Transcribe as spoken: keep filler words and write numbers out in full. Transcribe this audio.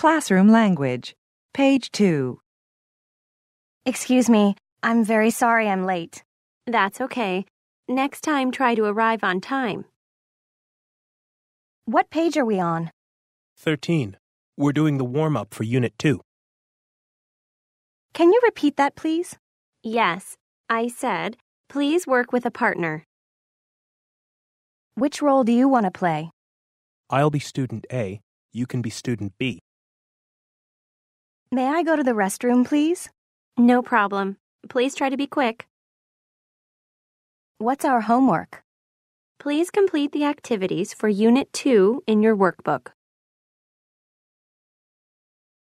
Classroom Language, page two. Excuse me, I'm very sorry I'm late. That's okay. Next time, try to arrive on time. What page are we on? thirteen. We're doing the warm-up for Unit two. Can you repeat that, please? Yes, I said, please work with a partner. Which role do you want to play? I'll be student A. You can be student B. May I go to the restroom, please? No problem. Please try to be quick. What's our homework? Please complete the activities for Unit two in your workbook.